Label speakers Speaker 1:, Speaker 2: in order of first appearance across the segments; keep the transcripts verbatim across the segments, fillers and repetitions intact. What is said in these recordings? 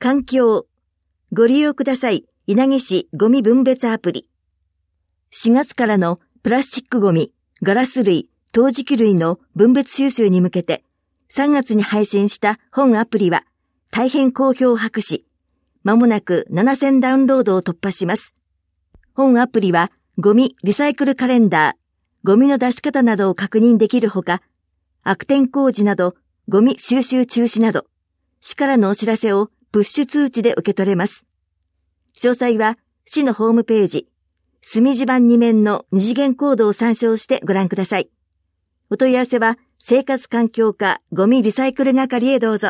Speaker 1: 環境。ご利用ください。稲城市ゴミ分別アプリ。しがつからのプラスチックゴミ、ガラス類、陶磁器類の分別収集に向けて、さんがつに配信した本アプリは大変好評を博し、まもなくななせんダウンロードを突破します。本アプリはゴミリサイクルカレンダー、ゴミの出し方などを確認できるほか、悪天候時などゴミ収集中止など、市からのお知らせをプッシュ通知で受け取れます。詳細は市のホームページ、墨地板に面の二次元コードを参照してご覧ください。お問い合わせは生活環境課ゴミリサイクル係へどうぞ。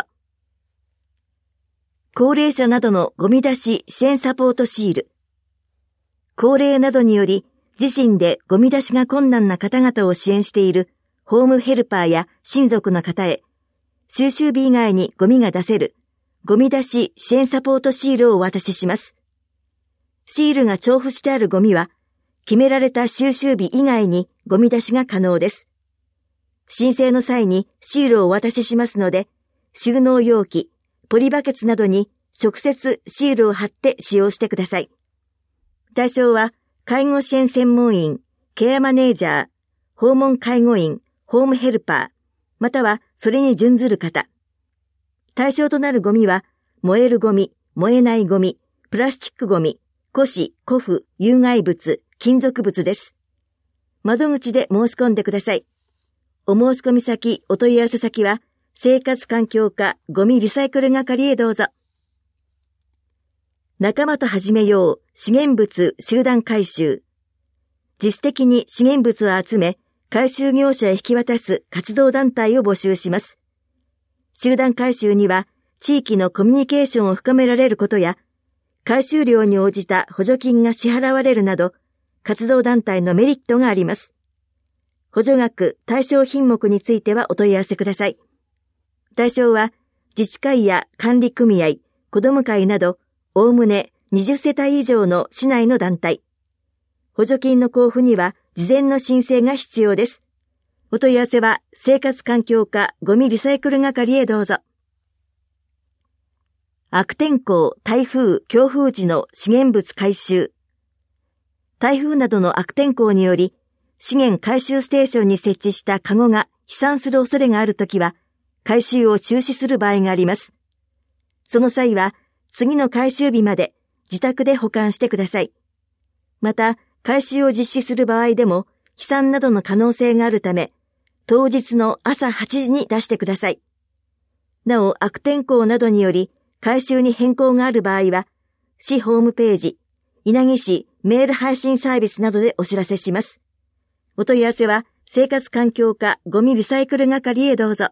Speaker 1: 高齢者などのゴミ出し支援サポートシール。高齢などにより自身でゴミ出しが困難な方々を支援しているホームヘルパーや親族の方へ、収集日以外にゴミが出せるゴミ出し支援サポートシールをお渡しします。シールが重複してあるゴミは、決められた収集日以外にゴミ出しが可能です。申請の際にシールをお渡ししますので、収納容器、ポリバケツなどに直接シールを貼って使用してください。対象は、介護支援専門員、ケアマネージャー、訪問介護員、ホームヘルパー、またはそれに準ずる方。対象となるゴミは、燃えるゴミ、燃えないゴミ、プラスチックゴミ、古紙、古布、有害物、金属物です。窓口で申し込んでください。お申し込み先、お問い合わせ先は、生活環境課ゴミリサイクル係へどうぞ。仲間と始めよう資源物集団回収。自主的に資源物を集め、回収業者へ引き渡す活動団体を募集します。集団回収には、地域のコミュニケーションを深められることや、回収量に応じた補助金が支払われるなど、活動団体のメリットがあります。補助額、対象品目についてはお問い合わせください。対象は、自治会や管理組合、子ども会など、おおむねにじゅっせたい以上の市内の団体。補助金の交付には、事前の申請が必要です。お問い合わせは、生活環境課ゴミリサイクル係へどうぞ。悪天候、台風、強風時の資源物回収。台風などの悪天候により、資源回収ステーションに設置したカゴが飛散する恐れがあるときは、回収を中止する場合があります。その際は、次の回収日まで自宅で保管してください。また、回収を実施する場合でも、飛散などの可能性があるため、当日の朝はちじに出してください。なお、悪天候などにより、回収に変更がある場合は、市ホームページ、稲城市メール配信サービスなどでお知らせします。お問い合わせは、生活環境課ゴミリサイクル係へどうぞ。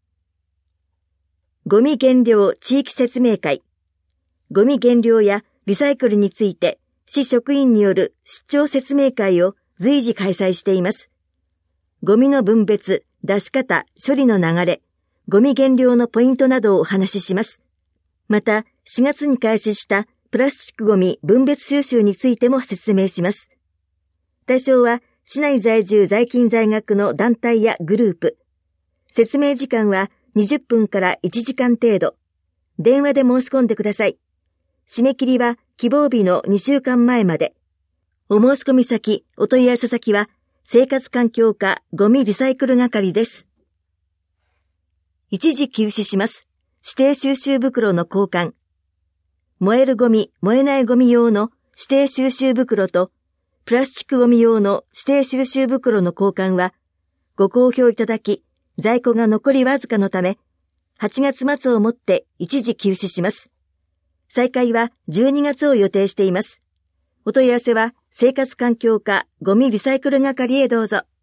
Speaker 1: ゴミ減量地域説明会。ゴミ減量やリサイクルについて、市職員による出張説明会を随時開催しています。ゴミの分別、出し方、処理の流れ、ゴミ減量のポイントなどをお話しします。また、しがつに開始したプラスチックゴミ分別収集についても説明します。対象は、市内在住在勤在学の団体やグループ。説明時間はにじゅっぷんからいちじかん程度。電話で申し込んでください。締め切りは希望日のにしゅうかんまえまで。お申し込み先、お問い合わせ先は、生活環境課ゴミリサイクル係です。一時休止します。指定収集袋の交換。燃えるゴミ、燃えないゴミ用の指定収集袋と、プラスチックゴミ用の指定収集袋の交換は、ご好評いただき、在庫が残りわずかのため、はちがつ末をもって一時休止します。再開はじゅうにがつを予定しています。お問い合わせは、生活環境課ゴミリサイクル係へどうぞ。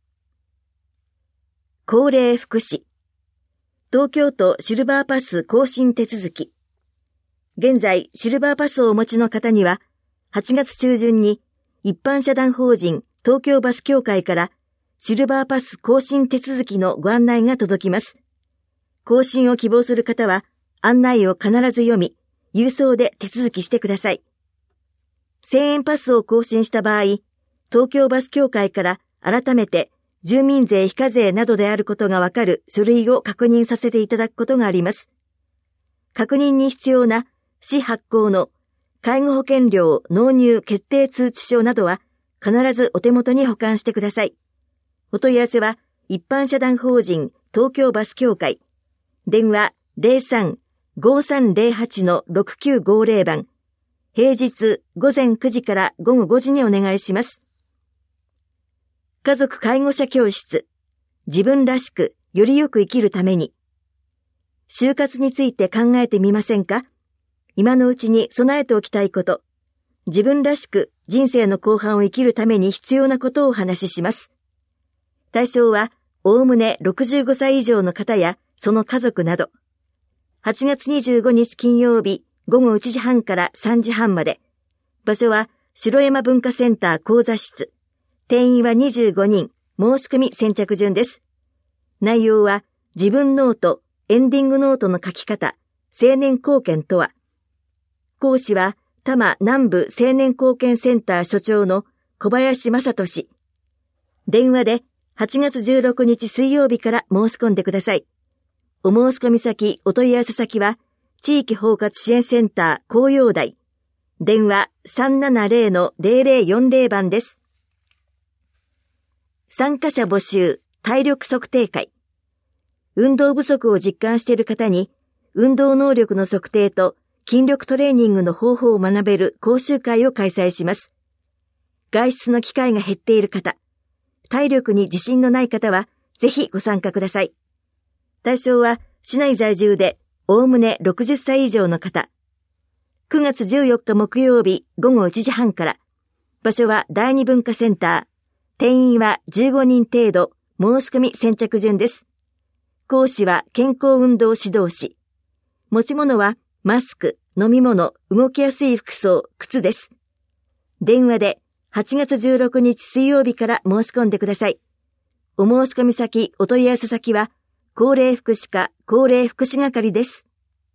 Speaker 1: 高齢福祉。東京都シルバーパス更新手続き。現在、シルバーパスをお持ちの方には、はちがつちゅうじゅんに一般社団法人東京バス協会からシルバーパス更新手続きのご案内が届きます。更新を希望する方は、案内を必ず読み、郵送で手続きしてください。せんえんパスを更新した場合、東京バス協会から改めて住民税非課税などであることがわかる書類を確認させていただくことがあります。確認に必要な市発行の介護保険料納入決定通知書などは必ずお手元に保管してください。お問い合わせは一般社団法人東京バス協会、電話 ゼロさん ごさんゼロはち ろくきゅうごゼロ 番、平日午前くじから午後ごじにお願いします。家族介護者教室、自分らしくよりよく生きるために。就活について考えてみませんか？今のうちに備えておきたいこと、自分らしく人生の後半を生きるために必要なことをお話しします。対象は、おおむねろくじゅうごさい以上の方やその家族など。はちがつにじゅうごにち金曜日午後いちじはんからさんじはんまで。場所は城山文化センター講座室。定員はにじゅうごにん、申し込み先着順です。内容は自分ノート、エンディングノートの書き方、青年貢献とは。講師は多摩南部青年貢献センター所長の小林正人氏。電話ではちがつじゅうろくにち水曜日から申し込んでください。お申し込み先、お問い合わせ先は、地域包括支援センター紅葉台。電話 さんななゼロ のゼロゼロよんゼロ 番です。参加者募集、体力測定会。運動不足を実感している方に、運動能力の測定と筋力トレーニングの方法を学べる講習会を開催します。外出の機会が減っている方、体力に自信のない方は、ぜひご参加ください。対象は、市内在住で、おおむねろくじゅっさい以上の方。くがつじゅうよっか木曜日午後いちじはんから。場所は第二文化センター。定員はじゅうごにん程度、申し込み先着順です。講師は健康運動指導士。持ち物はマスク、飲み物、動きやすい服装、靴です。電話ではちがつじゅうろくにち水曜日から申し込んでください。お申し込み先、お問い合わせ先は、高齢福祉課高齢福祉係です。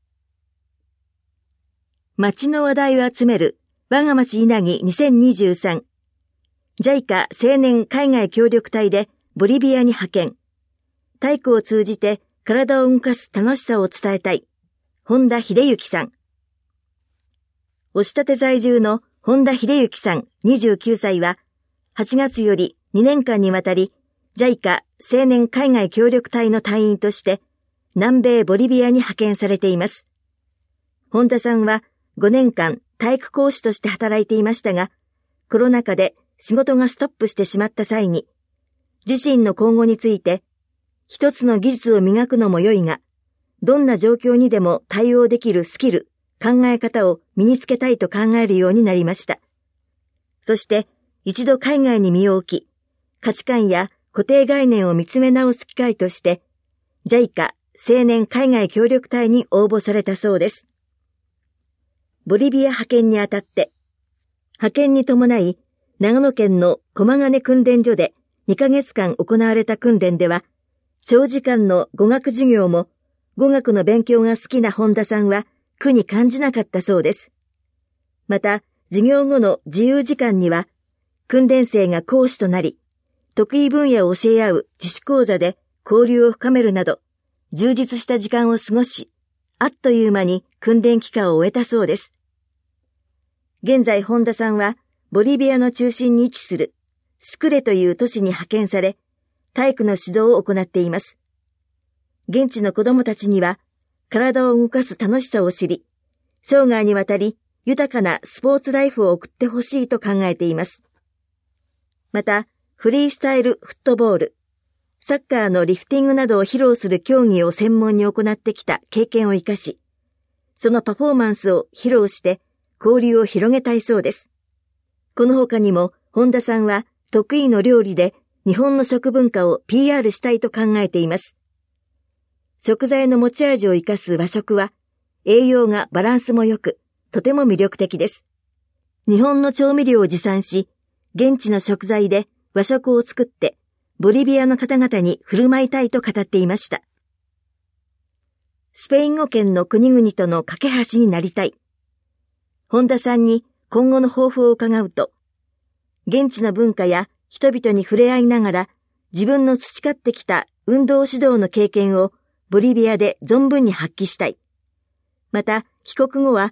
Speaker 1: 町の話題を集める我が町稲城にせんにじゅうさん。ジャイカ 青年海外協力隊でボリビアに派遣。体育を通じて体を動かす楽しさを伝えたい。本田秀幸さん。押立在住の本田秀幸さんにじゅうきゅうさいは、はちがつよりにねんかんにわたり、ジャイカ 青年海外協力隊の隊員として、南米ボリビアに派遣されています。本田さんはごねんかん体育講師として働いていましたが、コロナ禍で仕事がストップしてしまった際に、自身の今後について、一つの技術を磨くのも良いが、どんな状況にでも対応できるスキル、考え方を身につけたいと考えるようになりました。そして、一度海外に身を置き、価値観や固定概念を見つめ直す機会として、ジャイカ 青年海外協力隊に応募されたそうです。ボリビア派遣にあたって、派遣に伴い、長野県の駒ヶ根訓練所でにかげつかん行われた訓練では、長時間の語学授業も語学の勉強が好きな本田さんは苦に感じなかったそうです。また、授業後の自由時間には、訓練生が講師となり、得意分野を教え合う自主講座で交流を深めるなど、充実した時間を過ごし、あっという間に訓練期間を終えたそうです。現在本田さんは、ボリビアの中心に位置するスクレという都市に派遣され、体育の指導を行っています。現地の子供たちには、体を動かす楽しさを知り、生涯にわたり豊かなスポーツライフを送ってほしいと考えています。また、フリースタイルフットボール、サッカーのリフティングなどを披露する競技を専門に行ってきた経験を生かし、そのパフォーマンスを披露して交流を広げたいそうです。この他にも、本田さんは得意の料理で日本の食文化を ピーアール したいと考えています。食材の持ち味を生かす和食は、栄養がバランスも良く、とても魅力的です。日本の調味料を持参し、現地の食材で和食を作って、ボリビアの方々に振る舞いたいと語っていました。スペイン語圏の国々との架け橋になりたい。本田さんに今後の抱負を伺うと、現地の文化や人々に触れ合いながら、自分の培ってきた運動指導の経験をボリビアで存分に発揮したい。また、帰国後は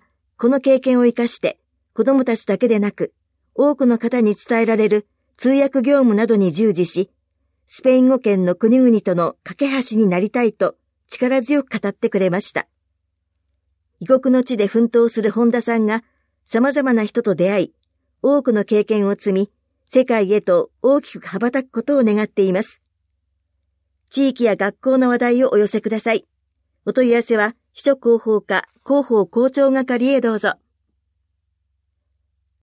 Speaker 1: この経験を生かして子供たちだけでなく多くの方に伝えられる通訳業務などに従事し、スペイン語圏の国々との架け橋になりたいと力強く語ってくれました。異国の地で奮闘する本田さんが様々な人と出会い、多くの経験を積み、世界へと大きく羽ばたくことを願っています。地域や学校の話題をお寄せください。お問い合わせは秘書広報課広報校長係へどうぞ。